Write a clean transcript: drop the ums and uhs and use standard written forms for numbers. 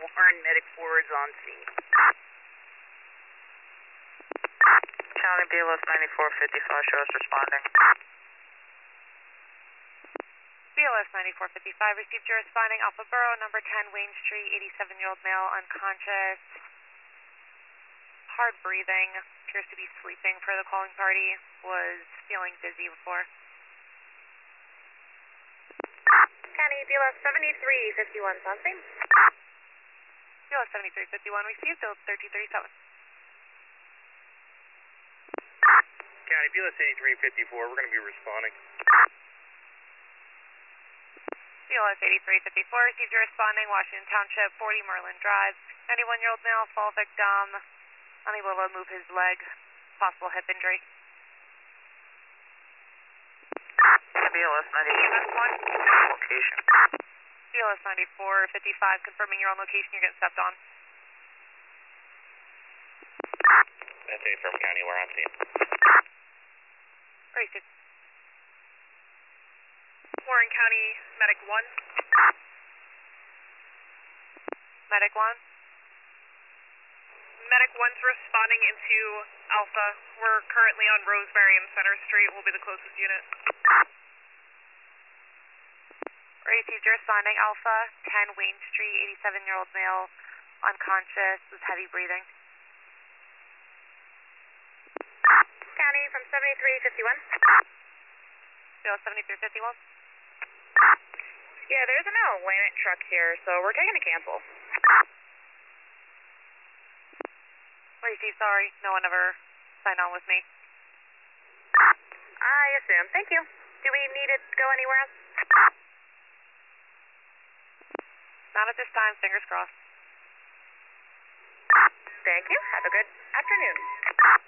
Warren, medic 4 is on scene. County BLS 9455, show us responding. BLS 9455, received your responding Alpha Borough, number 10, Wayne Street, 87-year-old male, unconscious, hard breathing, appears to be sleeping per the calling party, was feeling dizzy before. County BLS 7351, on scene. BLS 7351, received, build 1337. County BLS 8354, we're going to be responding. BLS 8354, received your responding, Washington Township, 40 Merlin Drive, 91-year-old male, fall victim, unable to move his leg, possible hip injury. BLS 94, location. BLS 9455, confirming your own location, you're getting stepped on. That's it from County, we're on scene. Received. Warren County, medic 1. Medic 1. Medic 1's responding into Alpha. We're currently on Rosemary and Center Street. We'll be the closest unit. Received your responding Alpha, 10 Wayne Street, 87-year-old male, unconscious, with heavy breathing. County from 7351. BLS 7351. Yeah, there's an Atlantic truck here, so we're taking a cancel. Received, sorry, no one ever signed on with me. I assume. Thank you. Do we need to go anywhere else? Not at this time, fingers crossed. Thank you. Have a good afternoon.